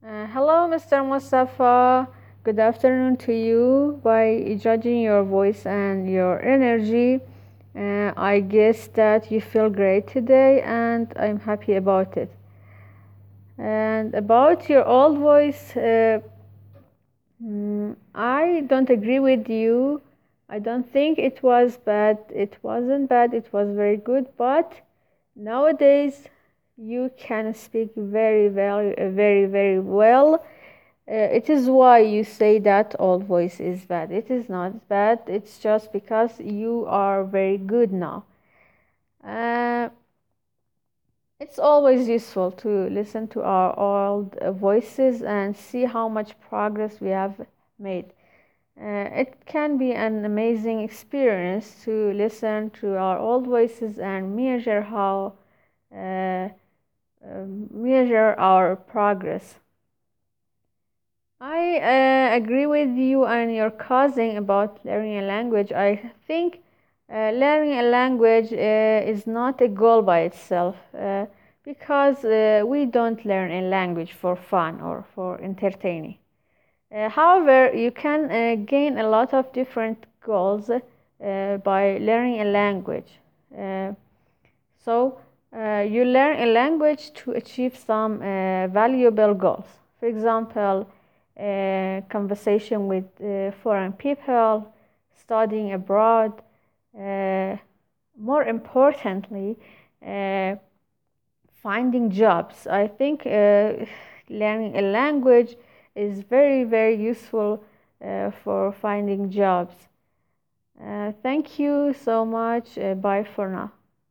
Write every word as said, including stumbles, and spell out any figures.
Uh, hello, mister Mustafa. Good afternoon to you. By judging your voice and your energy, uh, I guess that you feel great today, and I'm happy about it. And about your old voice, uh, mm, I don't agree with you. I don't think it was bad. It wasn't bad. It was very good. But nowadays, you can speak very, very, very, very well. Uh, it is why you say that old voice is bad. It is not bad. It's just because you are very good now. Uh, it's always useful to listen to our old uh, voices and see how much progress we have made. Uh, it can be an amazing experience to listen to our old voices and measure how uh, um, measure our progress. I uh, agree with you and your cousin about learning a language. I think uh, learning a language uh, is not a goal by itself uh, because uh, we don't learn a language for fun or for entertaining. Uh, however, you can uh, gain a lot of different goals uh, by learning a language. Uh, so, uh, you learn a language to achieve some uh, valuable goals. For example, uh, conversation with uh, foreign people, studying abroad. Uh, more importantly, uh, finding jobs. I think uh, learning a language is very, very useful uh, for finding jobs. Uh, thank you so much. Uh, bye for now.